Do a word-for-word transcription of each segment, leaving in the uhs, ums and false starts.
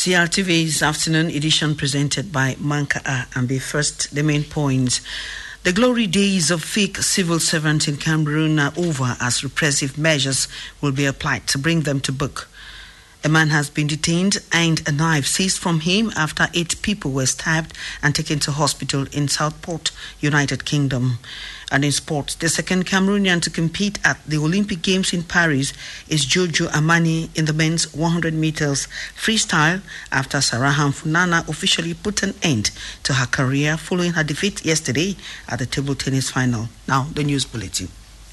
C R T V's afternoon edition presented by Manka A. And be first, the main points. The glory days of fake civil servants in Cameroon are over as repressive measures will be applied to bring them to book. A man has been detained and a knife seized from him after eight people were stabbed and taken to hospital in Southport, United Kingdom. And in sports, the second Cameroonian to compete at the Olympic Games in Paris is Jojo Amani in the men's one hundred meters freestyle after Sarah Hamfunana officially put an end to her career following her defeat yesterday at the table tennis final. Now, the news bulletin.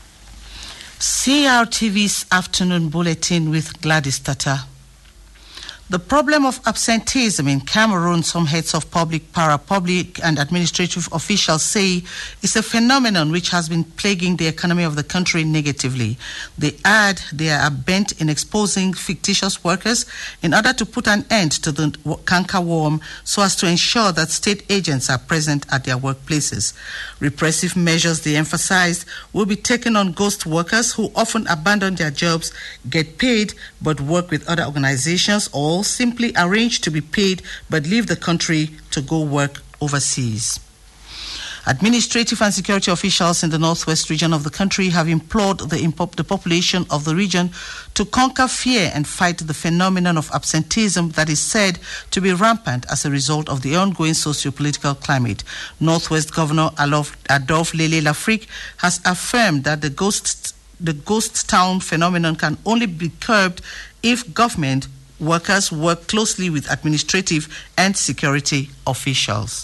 C R T V's afternoon bulletin with Gladys Tata. The problem of absenteeism in Cameroon, some heads of public, para-public and administrative officials say, is a phenomenon which has been plaguing the economy of the country negatively. They add they are bent in exposing fictitious workers in order to put an end to the cankerworm so as to ensure that state agents are present at their workplaces. Repressive measures, they emphasized, will be taken on ghost workers who often abandon their jobs, get paid, but work with other organizations or simply arrange to be paid but leave the country to go work overseas. Administrative and security officials in the northwest region of the country have implored the, impo- the population of the region to conquer fear and fight the phenomenon of absenteeism that is said to be rampant as a result of the ongoing socio-political climate. Northwest Governor Adolphe Lele Lafrique has affirmed that the ghost, the ghost town phenomenon can only be curbed if government workers work closely with administrative and security officials.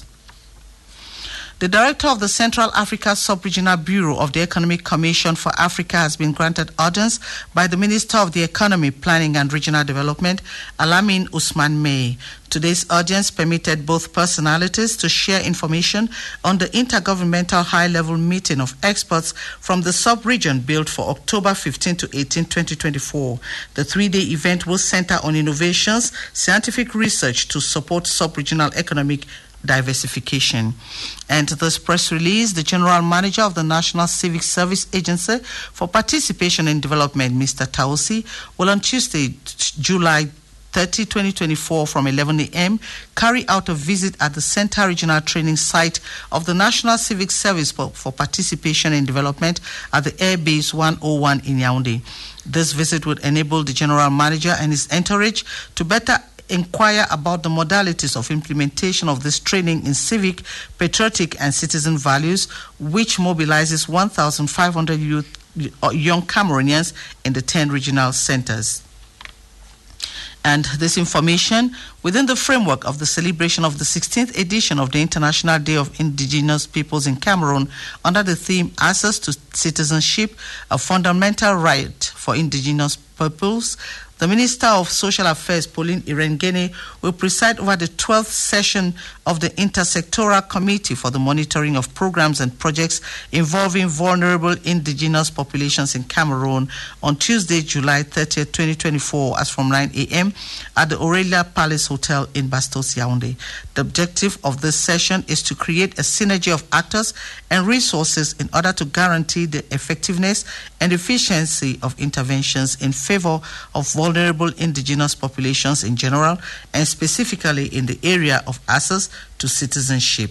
The director of the Central Africa Sub-Regional Bureau of the Economic Commission for Africa has been granted audience by the Minister of the Economy, Planning and Regional Development, Alamin Usman May. Today's audience permitted both personalities to share information on the intergovernmental high-level meeting of experts from the sub-region built for October fifteenth to eighteenth, twenty twenty-four. The three-day event will center on innovations, scientific research to support sub-regional economic diversification. And this press release, the General Manager of the National Civic Service Agency for Participation in Development, Mister Taosi, will on Tuesday, July thirtieth, twenty twenty-four, from eleven a.m. carry out a visit at the Center Regional Training Site of the National Civic Service for, for Participation in Development at the Air Base one oh one in Yaoundé. This visit would enable the General Manager and his entourage to better inquire about the modalities of implementation of this training in civic, patriotic, and citizen values, which mobilizes one thousand five hundred youth, young Cameroonians in the ten regional centers. And this information within the framework of the celebration of the sixteenth edition of the International Day of Indigenous Peoples in Cameroon under the theme Access to Citizenship, a Fundamental Right for Indigenous Peoples, the Minister of Social Affairs, Pauline Irengene, will preside over the twelfth session of the Intersectoral Committee for the Monitoring of Programs and Projects involving vulnerable indigenous populations in Cameroon on Tuesday, July thirtieth, twenty twenty-four, as from nine a.m. at the Aurelia Palace Hotel in Bastos, Yaoundé. The objective of this session is to create a synergy of actors and resources in order to guarantee the effectiveness and efficiency of interventions in favor of vulnerable indigenous populations in general and specifically in the area of access to citizenship.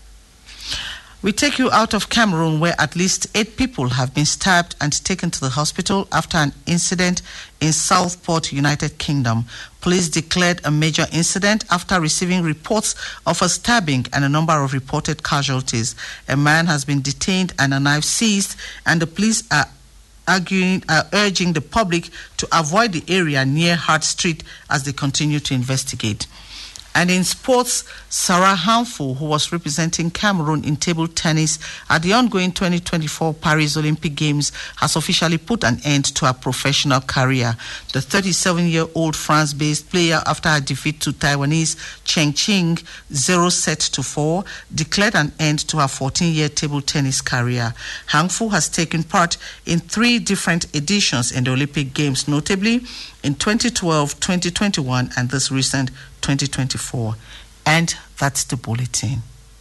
We take you out of Cameroon, where at least eight people have been stabbed and taken to the hospital after an incident in Southport, United Kingdom. Police declared a major incident after receiving reports of a stabbing and a number of reported casualties. A man has been detained and a knife seized, and the police are arguing, uh, urging the public to avoid the area near Hart Street as they continue to investigate. And in sports, Sarah Hamfu, who was representing Cameroon in table tennis at the ongoing twenty twenty-four Paris Olympic Games, has officially put an end to her professional career. The thirty-seven-year-old France-based player, after her defeat to Taiwanese Cheng Qing, zero set to four, declared an end to her fourteen-year table tennis career. Hamfu has taken part in three different editions in the Olympic Games, notably in twenty twelve, twenty twenty-one, and this recent twenty twenty-four. And that's the bulletin.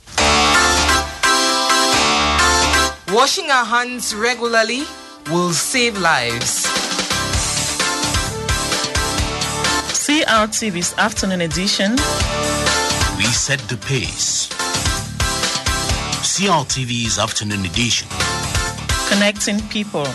Washing our hands regularly will save lives. C C R T V's afternoon edition. We set the pace. C R T V's afternoon edition. Connecting people.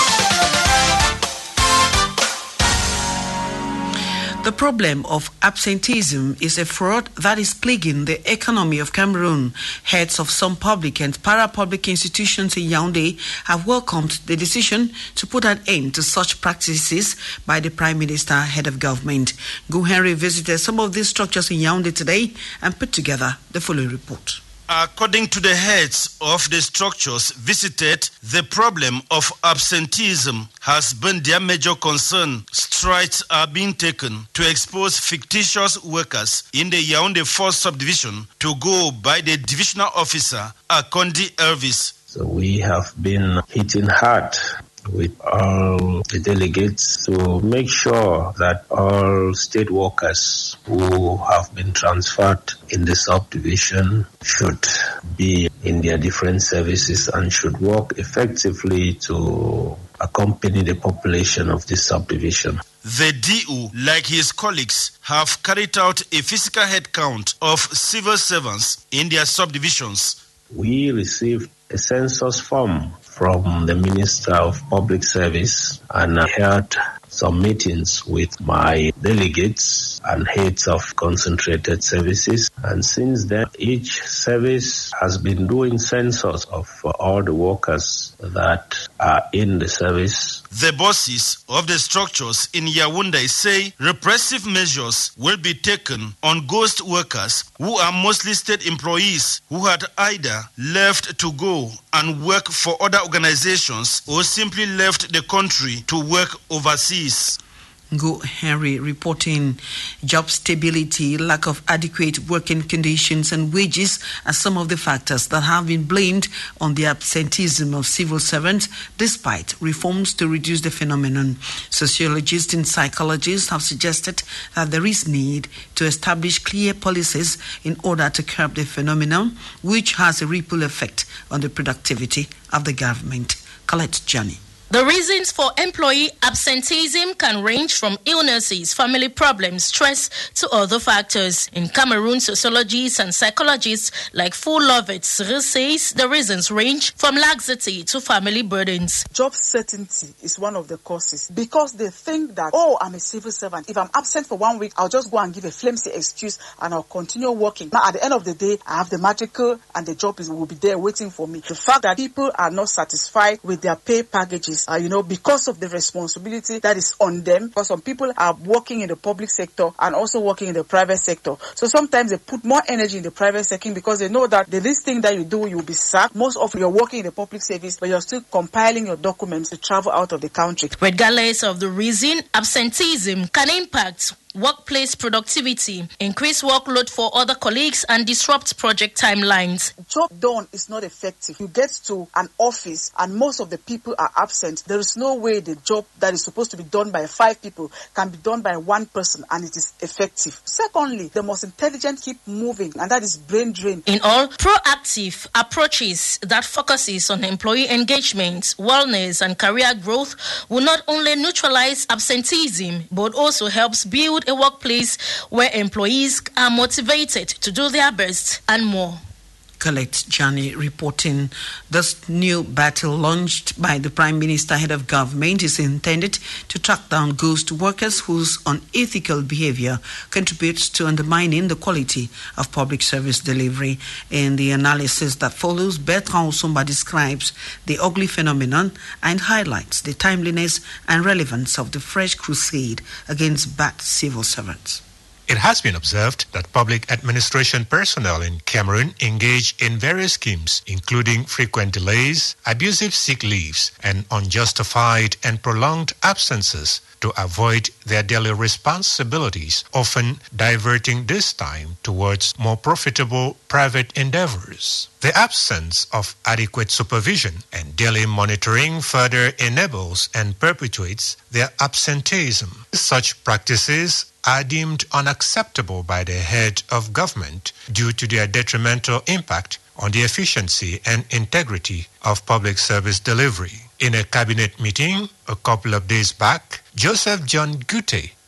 The problem of absenteeism is a fraud that is plaguing the economy of Cameroon. Heads of some public and para-public institutions in Yaoundé have welcomed the decision to put an end to such practices by the Prime Minister, head of government. Go Henry visited some of these structures in Yaoundé today and put together the following report. According to the heads of the structures visited, the problem of absenteeism has been their major concern. Strides are being taken to expose fictitious workers in the Yaoundé fourth subdivision to go by the divisional officer, Akondi Elvis. So we have been hitting hard with all the delegates to make sure that all state workers who have been transferred in the subdivision should be in their different services and should work effectively to accompany the population of this subdivision. The D U, like his colleagues, have carried out a physical head count of civil servants in their subdivisions. We received a census form from the Minister of Public Service, and I had some meetings with my delegates and heads of concentrated services. And since then, each service has been doing census of all the workers that are in the service. The bosses of the structures in Yaoundé say repressive measures will be taken on ghost workers who are mostly state employees who had either left to go and work for other organizations or simply left the country to work overseas. Go Henry reporting job stability, lack of adequate working conditions and wages are some of the factors that have been blamed on the absenteeism of civil servants despite reforms to reduce the phenomenon. Sociologists and psychologists have suggested that there is need to establish clear policies in order to curb the phenomenon, which has a ripple effect on the productivity of the government. Colette Johnny. The reasons for employee absenteeism can range from illnesses, family problems, stress, to other factors. In Cameroon, sociologists and psychologists like Full Lovett says the reasons range from laxity to family burdens. Job certainty is one of the causes because they think that, oh, I'm a civil servant. If I'm absent for one week, I'll just go and give a flimsy excuse and I'll continue working. Now, at the end of the day, I have the magical and the job is, will be there waiting for me. The fact that people are not satisfied with their pay packages, Uh, you know, because of the responsibility that is on them. Because some people are working in the public sector and also working in the private sector. So sometimes they put more energy in the private sector because they know that the least thing that you do, you'll be sacked. Most often you're working in the public service, but you're still compiling your documents to travel out of the country. Regardless of the reason, absenteeism can impact workplace productivity, increase workload for other colleagues, and disrupt project timelines. Job done is not effective. You get to an office and most of the people are absent. There is no way the job that is supposed to be done by five people can be done by one person and it is effective. Secondly, the most intelligent keep moving, and that is brain drain. In all, proactive approaches that focuses on employee engagement, wellness, and career growth will not only neutralize absenteeism, but also helps build a workplace where employees are motivated to do their best and more. Colette Johnny reporting. This new battle launched by the Prime Minister, head of government, is intended to track down ghost workers whose unethical behavior contributes to undermining the quality of public service delivery. In the analysis that follows, Bertrand Osumba describes the ugly phenomenon and highlights the timeliness and relevance of the fresh crusade against bad civil servants. It has been observed that public administration personnel in Cameroon engage in various schemes, including frequent delays, abusive sick leaves, and unjustified and prolonged absences to avoid their daily responsibilities, often diverting this time towards more profitable private endeavors. The absence of adequate supervision and daily monitoring further enables and perpetuates their absenteeism. Such practices are deemed unacceptable by the head of government due to their detrimental impact on the efficiency and integrity of public service delivery. In a cabinet meeting a couple of days back, Joseph John Gute,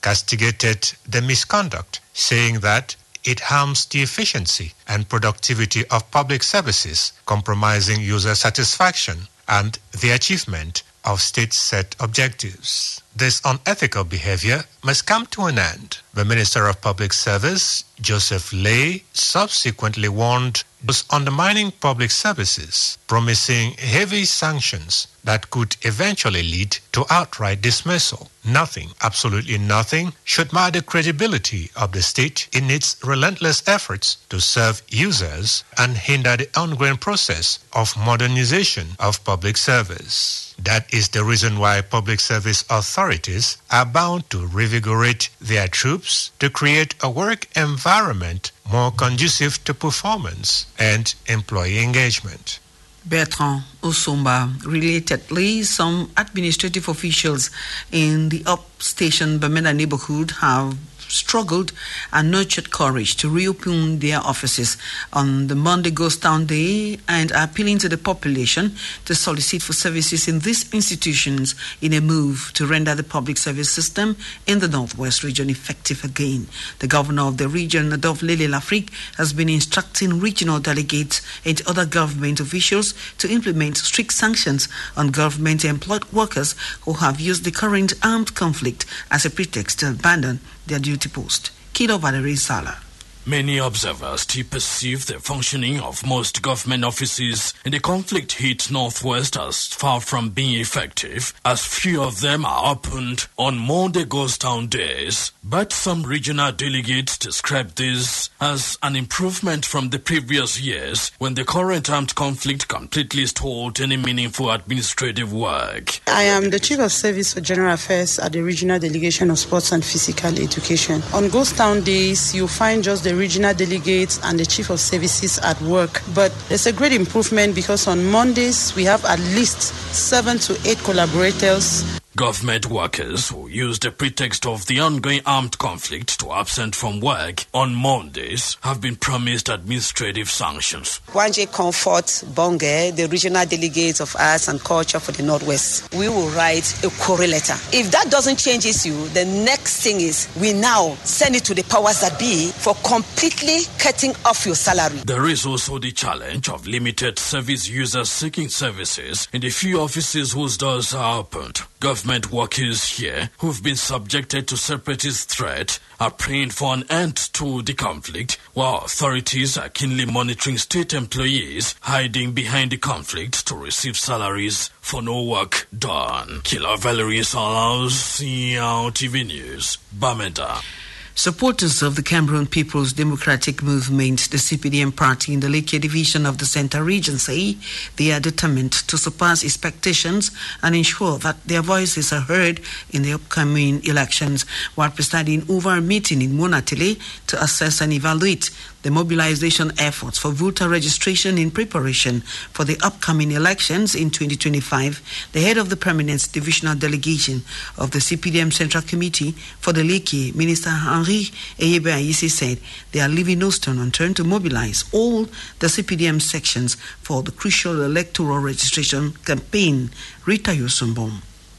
castigated the misconduct, saying that it harms the efficiency and productivity of public services, compromising user satisfaction and the achievement of state-set objectives. This unethical behavior must come to an end. The Minister of Public Service, Joseph Lay, subsequently warned those undermining public services, promising heavy sanctions that could eventually lead to outright dismissal. Nothing, absolutely nothing, should mar the credibility of the state in its relentless efforts to serve users and hinder the ongoing process of modernization of public service. That is the reason why public service authorities are bound to revigorate their troops to create a work environment more conducive to performance and employee engagement. Bertrand Osumba. Relatedly, some administrative officials in the upstation Bamenda neighborhood have struggled and nurtured courage to reopen their offices on the Monday Ghost Town Day and are appealing to the population to solicit for services in these institutions in a move to render the public service system in the Northwest region effective again. The governor of the region, Adolphe Lele Lafrique, has been instructing regional delegates and other government officials to implement strict sanctions on government-employed workers who have used the current armed conflict as a pretext to abandon their duty post. Kido Valerie Sala. Many observers still perceive the functioning of most government offices in the conflict-hit Northwest as far from being effective, as few of them are opened on Monday Ghost Town days. But some regional delegates describe this as an improvement from the previous years, when the current armed conflict completely stalled any meaningful administrative work. I am the Chief of Service for General Affairs at the Regional Delegation of Sports and Physical Education. On Ghost Town days, you find just the regional delegates and the chief of services at work. But there's a great improvement because on Mondays we have at least seven to eight collaborators. Government workers who use the pretext of the ongoing armed conflict to absent from work on Mondays have been promised administrative sanctions. Wanje Comfort Bonge, the regional delegates of arts and culture for the Northwest, we will write a query letter. If that doesn't change issue, the next thing is we now send it to the powers that be for completely cutting off your salary. There is also the challenge of limited service users seeking services in the few offices whose doors are opened. Government workers here who've been subjected to separatist threat are praying for an end to the conflict, while authorities are keenly monitoring state employees hiding behind the conflict to receive salaries for no work done. Killer Valerie Salas, C L T V News, Bamenda. Supporters of the Cameroon People's Democratic Movement, the C P D M party in the Lake division of the Central Region, say they are determined to surpass expectations and ensure that their voices are heard in the upcoming elections, while presiding over a meeting in Monatele to assess and evaluate the mobilization efforts for voter registration in preparation for the upcoming elections in twenty twenty-five. The head of the permanent divisional delegation of the C P D M Central Committee for the Leke, Minister Henri Eyebe Ayisi, said they are leaving no stone unturned to mobilize all the C P D M sections for the crucial electoral registration campaign. Rita Yosumbom.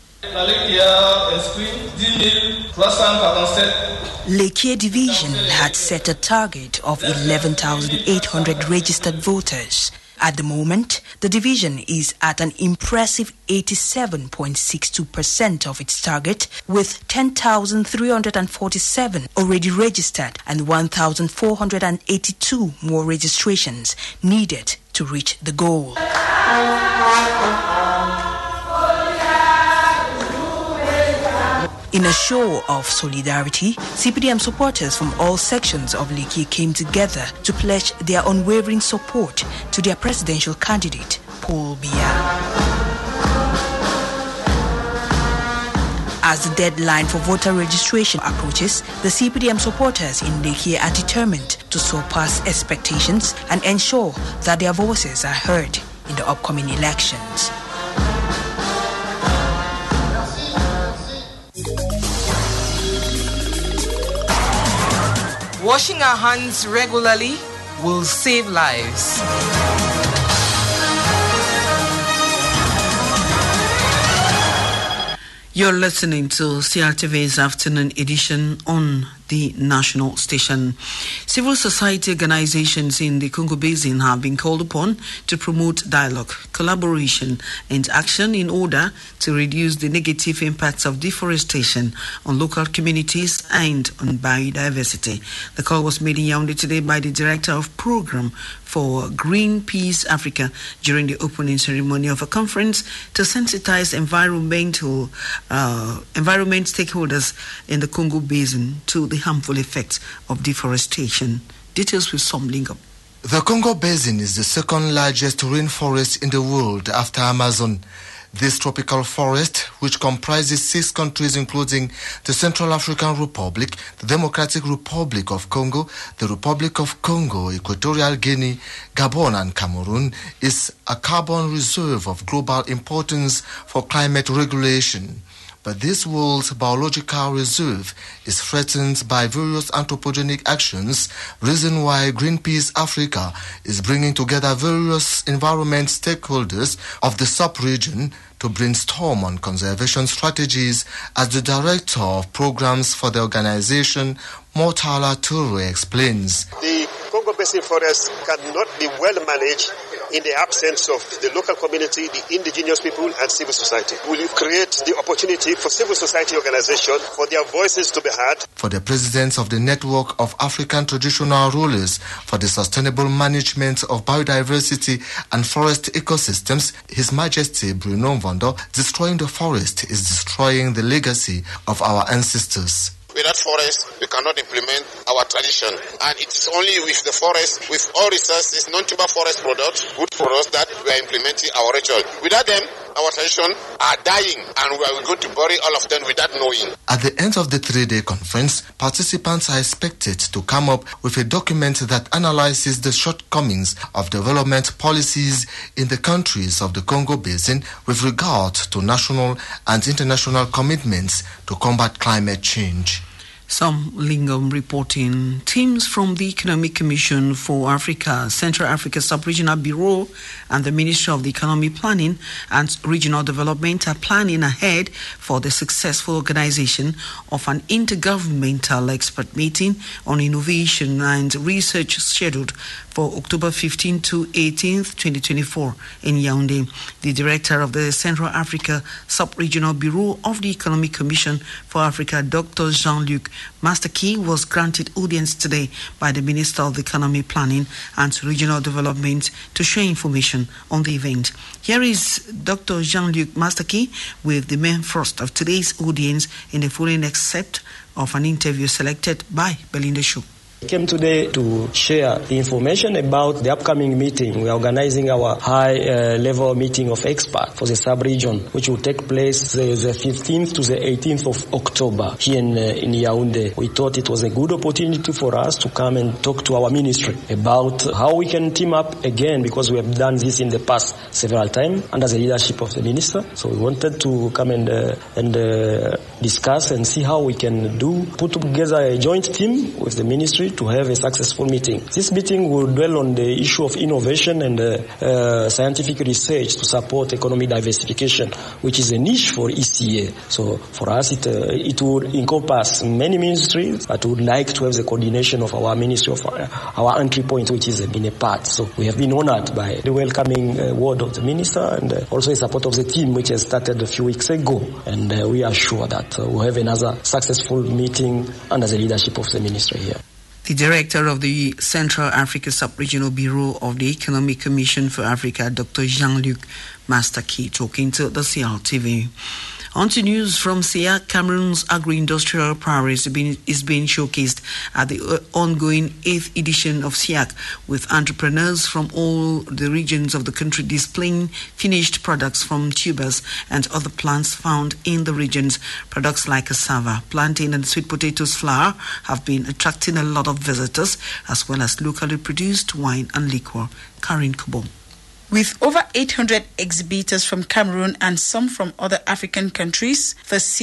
Leke Division had set a target of eleven thousand eight hundred registered voters. At the moment, the division is at an impressive eighty-seven point six two percent of its target, with ten thousand three hundred forty-seven already registered and one thousand four hundred eighty-two more registrations needed to reach the goal. In a show of solidarity, C P D M supporters from all sections of Leke came together to pledge their unwavering support to their presidential candidate, Paul Biya. As the deadline for voter registration approaches, the C P D M supporters in Leke are determined to surpass expectations and ensure that their voices are heard in the upcoming elections. Washing our hands regularly will save lives. You're listening to C R T V's afternoon edition on the national station. Civil society organizations in the Congo Basin have been called upon to promote dialogue, collaboration, and action in order to reduce the negative impacts of deforestation on local communities and on biodiversity. The call was made in Yaoundé today by the Director of Program for Greenpeace Africa during the opening ceremony of a conference to sensitize environmental uh, environment stakeholders in the Congo Basin to the harmful effects of deforestation. Details with Som Lingam. The Congo Basin is the second largest rainforest in the world after Amazon. This tropical forest, which comprises six countries including the Central African Republic, the Democratic Republic of Congo, the Republic of Congo, Equatorial Guinea, Gabon and Cameroon, is a carbon reserve of global importance for climate regulation. But this world's biological reserve is threatened by various anthropogenic actions, reason why Greenpeace Africa is bringing together various environment stakeholders of the sub-region to brainstorm on conservation strategies, as the Director of Programs for the organization, Mortala Toure, explains. The Congo Basin forest cannot be well managed in the absence of the local community, the indigenous people, and civil society. Will you create the opportunity for civil society organizations for their voices to be heard? For the president of the Network of African Traditional Rulers for the Sustainable Management of Biodiversity and Forest Ecosystems, His Majesty Bruno Mvondo, destroying the forest is destroying the legacy of our ancestors. Without forest, we cannot implement our tradition. And it is only with the forest, with all resources, non-timber forest products, good for us, that we are implementing our ritual. Without them, our tradition are dying, and we are going to bury all of them without knowing. At the end of the three-day conference, participants are expected to come up with a document that analyzes the shortcomings of development policies in the countries of the Congo Basin with regard to national and international commitments to combat climate change. Som Lingam reporting. Teams from the Economic Commission for Africa, Central Africa Sub-Regional Bureau, and the Ministry of the Economy Planning and Regional Development are planning ahead for the successful organization of an intergovernmental expert meeting on innovation and research scheduled for October fifteenth to eighteenth, twenty twenty-four in Yaoundé. The director of the Central Africa Sub-Regional Bureau of the Economic Commission for Africa, Doctor Jean-Luc Mastaki, was granted audience today by the Minister of Economy Planning and Regional Development to share information on the event. Here is Doctor Jean-Luc Mastaki with the main thrust of today's audience in the following excerpt of an interview selected by Belinda Shaw. I came today to share the information about the upcoming meeting. We are organizing our high-level uh, meeting of experts for the sub-region, which will take place the, the fifteenth to the eighteenth of October here in, uh, in Yaoundé. We thought it was a good opportunity for us to come and talk to our ministry about how we can team up again, because we have done this in the past several times under the leadership of the minister. So we wanted to come and, uh, and uh, discuss and see how we can do, put together a joint team with the ministry to have a successful meeting. This meeting will dwell on the issue of innovation and uh, uh, scientific research to support economic diversification, which is a niche for E C A. So for us, it uh, it would encompass many ministries, but we would like to have the coordination of our ministry of our, our entry point, which is in a part. So we have been honored by the welcoming uh, word of the minister and uh, also the support of the team, which has started a few weeks ago. And uh, we are sure that uh, we'll have another successful meeting under the leadership of the ministry here. The director of the Central Africa Sub-Regional Bureau of the Economic Commission for Africa, Doctor Jean-Luc Mastaki, talking to the C R T V. On to news from S I A C. Cameroon's agro-industrial prowess is being showcased at the ongoing eighth edition of S I A C, with entrepreneurs from all the regions of the country displaying finished products from tubers and other plants found in the regions. Products like cassava, plantain and sweet potatoes flour have been attracting a lot of visitors, as well as locally produced wine and liquor. Karin Kubon. With over eight hundred exhibitors from Cameroon and some from other African countries, the S I A C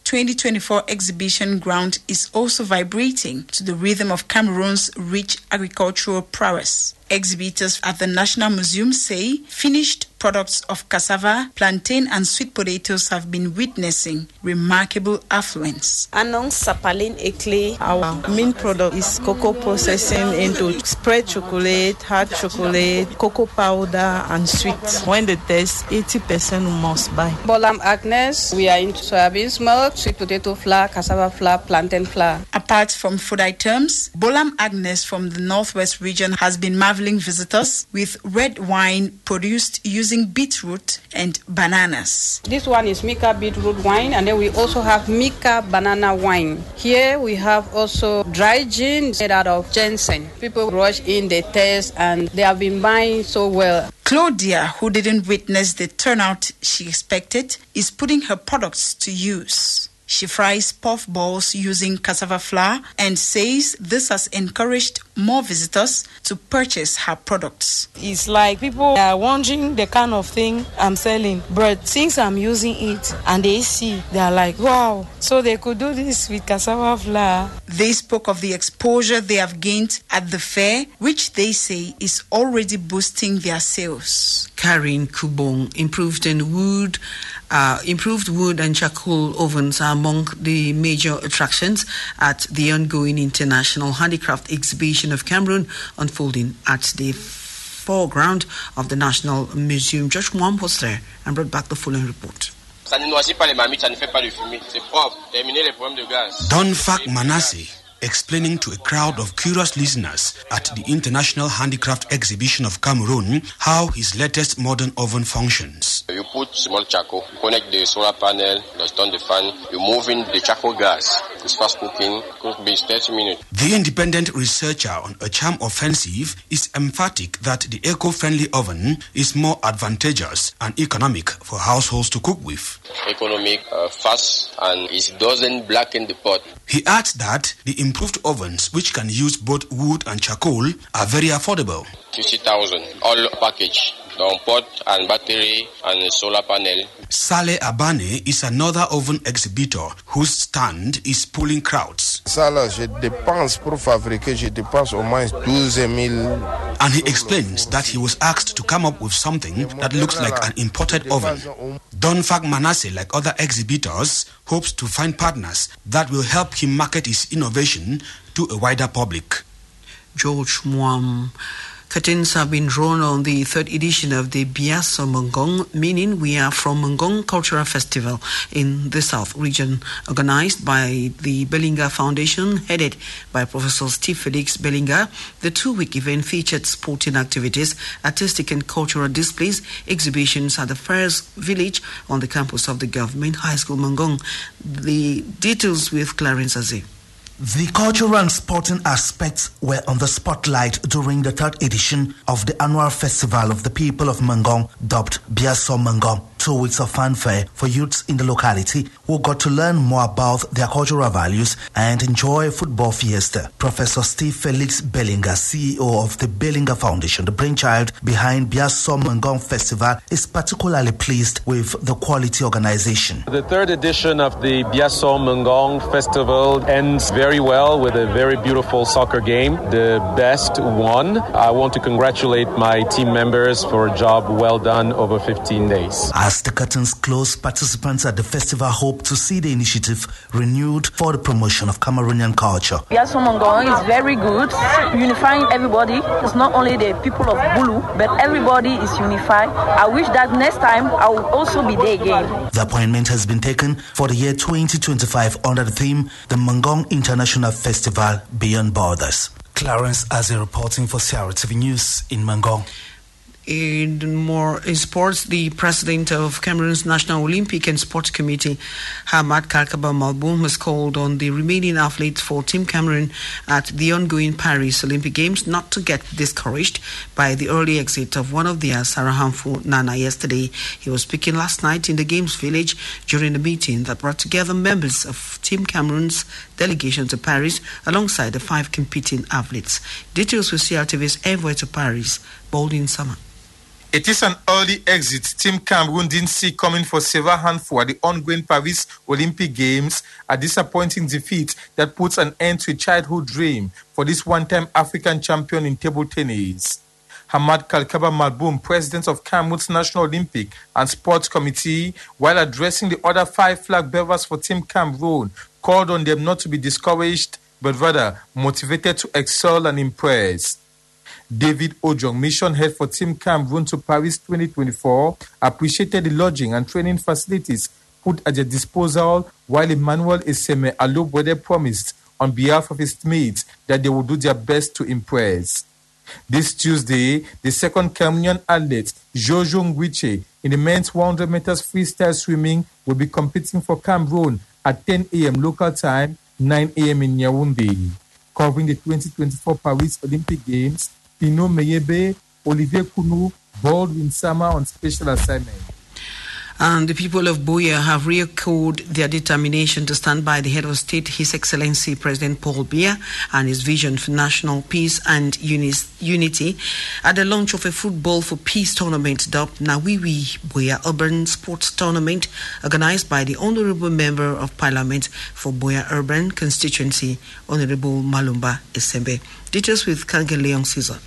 twenty twenty-four exhibition ground is also vibrating to the rhythm of Cameroon's rich agricultural prowess. Exhibitors at the National Museum say finished products of cassava, plantain and sweet potatoes have been witnessing remarkable affluence. Anong Sapalin Eclair, our main product is cocoa processing into spread chocolate, hard chocolate, cocoa powder and sweet. When they taste, eighty percent must buy. Bolam Agnes, we are into soybean milk, sweet potato flour, cassava flour, plantain flour. Apart from food items, Bolam Agnes from the Northwest region has been marveling visitors with red wine produced using beetroot and bananas. This one is Mika beetroot wine, and then we also have Mika banana wine. Here we have also dry gin made out of ginseng. People rush in, they taste, and they have been buying so well. Claudia, who didn't witness the turnout she expected, is putting her products to use. She fries puff balls using cassava flour and says this has encouraged more visitors to purchase her products. It's like people are wondering the kind of thing I'm selling, but since I'm using it and they see, they're like, wow, so they could do this with cassava flour. They spoke of the exposure they have gained at the fair, which they say is already boosting their sales. Karen Kubong, improved in wood, uh, improved wood and charcoal ovens are among the major attractions at the ongoing International Handicraft Exhibition of Cameroon, unfolding at the foreground of the National Museum. Josh Mwam was there and brought back the following report. Donfak Manasseh, explaining to a crowd of curious listeners at the International Handicraft Exhibition of Cameroon how his latest modern oven functions. You put small charcoal, you connect the solar panel, you turn the fan, you move in the charcoal gas. It's fast cooking, could be thirty minutes. The independent researcher on a charm offensive is emphatic that the eco-friendly oven is more advantageous and economic for households to cook with. Economic, uh, fast, and it doesn't blacken the pot. He adds that the improved ovens, which can use both wood and charcoal, are very affordable. fifty thousand, all package. The pot and battery and solar panel. Saleh Abane is another oven exhibitor whose stand is pulling crowds. Ça, je dépense pour fabriquer, je dépense au moins douze mille. And he explains that he was asked to come up with something that looks like an imported oven. Donfak Manasseh, like other exhibitors, hopes to find partners that will help him market his innovation to a wider public. George Mwam. Curtains have been drawn on the third edition of the Biaso Mongong, meaning we are from Mongong Cultural Festival in the South region, organized by the Bellinger Foundation, headed by Professor Steve Felix Bellinger. The two-week event featured sporting activities, artistic and cultural displays, exhibitions at the Fairs Village on the campus of the Government High School Mongong. The details with Clarence Azé. The cultural and sporting aspects were on the spotlight during the third edition of the annual Festival of the People of Mongong, dubbed Biaso Mongong. Two weeks of fanfare for youths in the locality who got to learn more about their cultural values and enjoy a football fiesta. Professor Steve Felix Bellinger, C E O of the Bellinger Foundation, the brainchild behind Biaso Mongong Festival, is particularly pleased with the quality organization. The third edition of the Biaso Mongong Festival ends very well with a very beautiful soccer game, the best one. I want to congratulate my team members for a job well done over fifteen days. As the curtains close, participants at the festival hope to see the initiative renewed for the promotion of Cameroonian culture. Biaso Mongong is very good, unifying everybody. It's not only the people of Bulu, but everybody is unified. I wish that next time I will also be there again. The appointment has been taken for the year twenty twenty-five under the theme, the Mongong International Festival Beyond Borders. Clarence Azé reporting for C R T V News in Mongong. In more in sports, the president of Cameroon's National Olympic and Sports Committee, Hamad Karkaba Malboum, has called on the remaining athletes for Team Cameroon at the ongoing Paris Olympic Games not to get discouraged by the early exit of one of theirs, Sarah Hamfu Nana, yesterday. He was speaking last night in the Games Village during a meeting that brought together members of Team Cameroon's delegation to Paris alongside the five competing athletes. Details with C R T V's envoy to Paris, Baldwin Summer. It is an early exit Team Cameroon didn't see coming for Sarah Hanfou at the ongoing Paris Olympic Games, a disappointing defeat that puts an end to a childhood dream for this one-time African champion in table tennis. Hamad Kalkaba Malboum, president of Cameroon's National Olympic and Sports Committee, while addressing the other five flag bearers for Team Cameroon, called on them not to be discouraged, but rather motivated to excel and impress. David Ojong, mission head for Team Cameroon to Paris twenty twenty-four, appreciated the lodging and training facilities put at their disposal, while Emmanuel Eseme Alobwede promised on behalf of his mates that they will do their best to impress. This Tuesday, the second Cameroonian athlete, Jojo Ngwiche, in the men's one hundred meters freestyle swimming will be competing for Cameroon at ten a.m. local time, nine a.m. in Yaoundé. Covering the twenty twenty-four Paris Olympic Games, Pino Meyebe, Olivier Kounou, Baldwin Sama on special assignment. And the people of Buea have re-echoed their determination to stand by the head of state, His Excellency President Paul Biya, and his vision for national peace and unis- unity at the launch of a Football for Peace tournament dubbed Nawiwi Buea Urban Sports Tournament, organized by the Honorable Member of Parliament for Buea Urban Constituency, Honorable Malumba Esembe. Details with Kange Leon Caesar.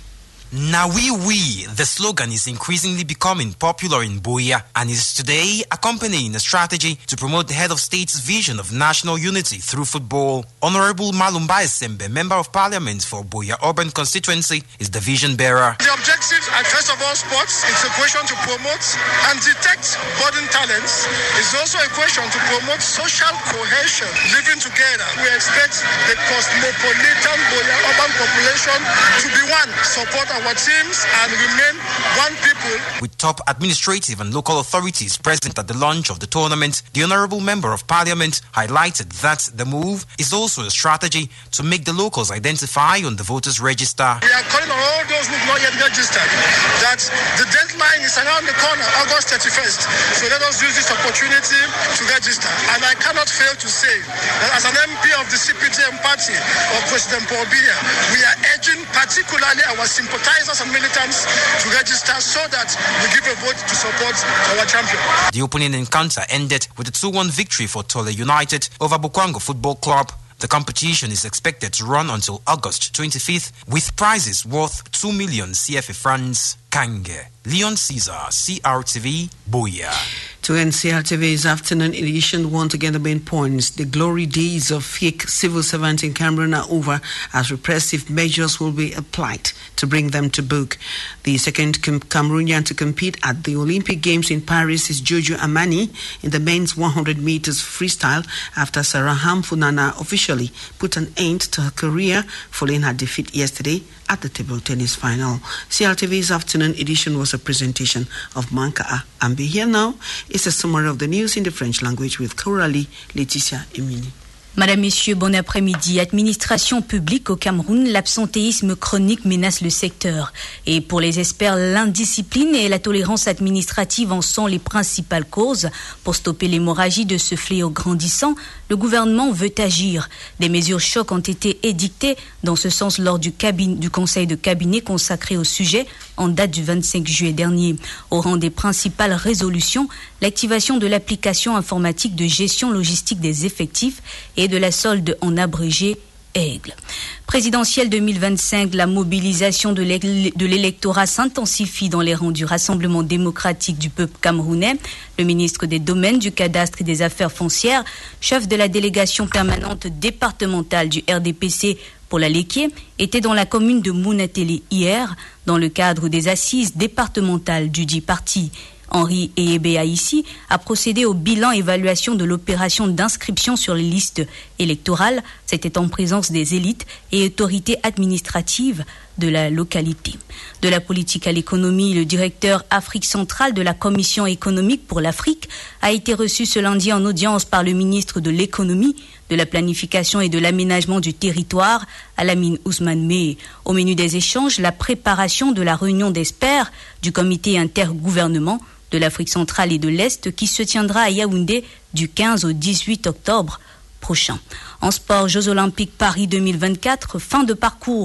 Nawiwi, the slogan is increasingly becoming popular in Buea and is today accompanying a strategy to promote the head of state's vision of national unity through football. Honorable Malumba Esembe, Member of Parliament for Buea Urban Constituency, is the vision bearer. The objectives are first of all sports. It's a question to promote and detect budding talents. It's also a question to promote social cohesion, living together. We expect the cosmopolitan Buea urban population to be one, support our teams and remain one people. With top administrative and local authorities present at the launch of the tournament, the Honorable Member of Parliament highlighted that the move is also a strategy to make the locals identify on the voters' register. We are calling on all those who have not yet registered that the deadline is around the corner, August thirty-first. So let us use this opportunity to register. And I cannot fail to say that as an M P of the C P D M party of President Paul Biya, we are urging particularly our sympathizers and militants to register so that we give a vote to support our champion. The opening encounter ended with a two one victory for Tole United over Bukwango Football Club. The competition is expected to run until August twenty-fifth with prizes worth two million C F A francs. Kange, Leon Caesar, C R T V, Buea. To end C R T V's afternoon edition, once again the main points. The glory days of fake civil servants in Cameroon are over as repressive measures will be applied to bring them to book. The second Cameroonian to compete at the Olympic Games in Paris is Jojo Amani in the men's one hundred meters freestyle after Sarah Hanfou officially put an end to her career following her defeat yesterday at the table tennis final. C R T V's afternoon edition was a presentation of Manka Ambi. Here now is a summary of the news in the French language with Coralie Laetitia Emini. Madame, Messieurs, bon après-midi. Administration publique au Cameroun, l'absentéisme chronique menace le secteur. Et pour les experts, l'indiscipline et la tolérance administrative en sont les principales causes. Pour stopper l'hémorragie de ce fléau grandissant, le gouvernement veut agir. Des mesures chocs ont été édictées dans ce sens lors du, cabinet, du conseil de cabinet consacré au sujet en date du vingt-cinq juillet dernier. Au rang des principales résolutions, l'activation de l'application informatique de gestion logistique des effectifs et de la solde en abrégé Aigle. Présidentielle deux mille vingt-cinq, la mobilisation de l'électorat s'intensifie dans les rangs du Rassemblement démocratique du peuple camerounais. Le ministre des Domaines, du Cadastre et des Affaires foncières, chef de la délégation permanente départementale du R D P C pour la Léquier, était dans la commune de Mounatélé hier dans le cadre des assises départementales du dit parti. Henri Ehebe-Aïssi a procédé au bilan évaluation de l'opération d'inscription sur les listes électorales. C'était en présence des élites et autorités administratives de la localité. De la politique à l'économie, le directeur Afrique centrale de la Commission économique pour l'Afrique a été reçu ce lundi en audience par le ministre de l'économie, de la planification et de l'aménagement du territoire, Alamine Ousmane Meh. Au menu des échanges, la préparation de la réunion d'experts du comité intergouvernement de l'Afrique centrale et de l'Est qui se tiendra à Yaoundé du quinze au dix-huit octobre prochain. En sport, Jeux Olympiques Paris deux mille vingt-quatre, fin de parcours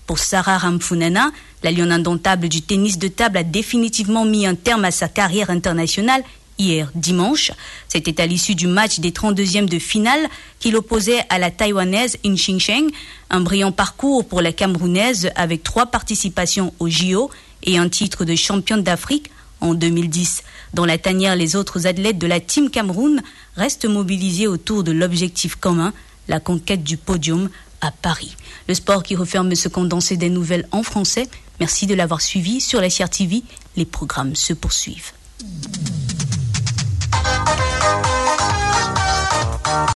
Pour Sarah Ramfunana, la lionne indomptable du tennis de table a définitivement mis un terme à sa carrière internationale hier dimanche. C'était à l'issue du match des trente-deuxièmes de finale qui l'opposait à la Taïwanaise In Xingsheng. Un brillant parcours pour la Camerounaise avec trois participations aux J O et un titre de championne d'Afrique en deux mille dix. Dans la tanière, les autres athlètes de la Team Cameroun restent mobilisés autour de l'objectif commun, la conquête du podium à Paris. Le sport qui referme ce condensé des nouvelles en français. Merci de l'avoir suivi sur la C R T V. Les programmes se poursuivent.